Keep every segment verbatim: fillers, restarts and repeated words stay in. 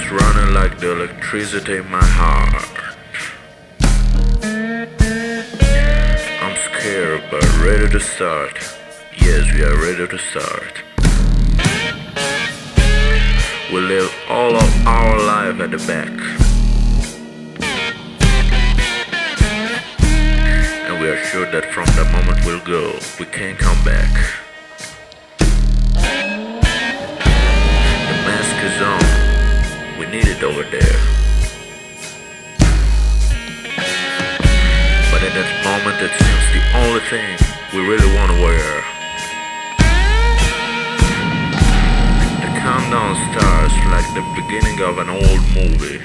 is running like the electricity in my heart. I'm scared but ready to start. Yes, we are ready to start. We live all of our life at the back, and we are sure that from the moment we'll go, we can't come back. The mask is on, we need it over there. But at that moment it seems the only thing we really want to wear. The countdown starts like the beginning of an old movie.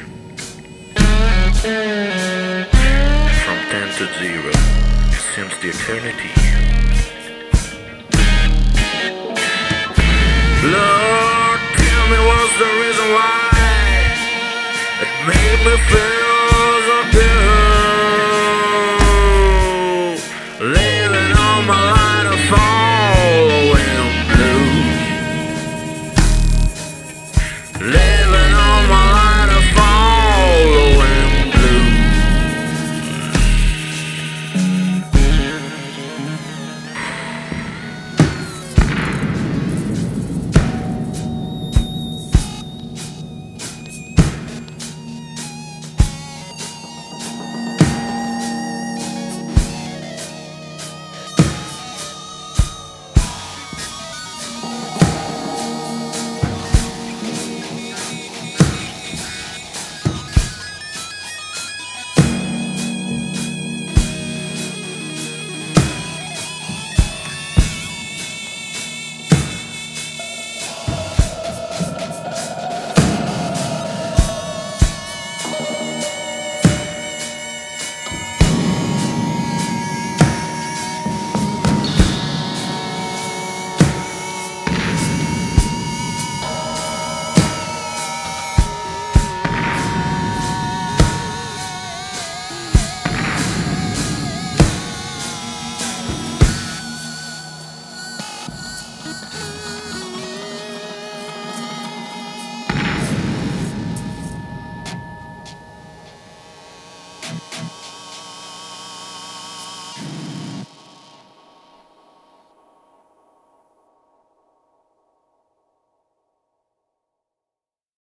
From ten to zero, it seems the eternity. Lord, tell me what's the reason why it made me feel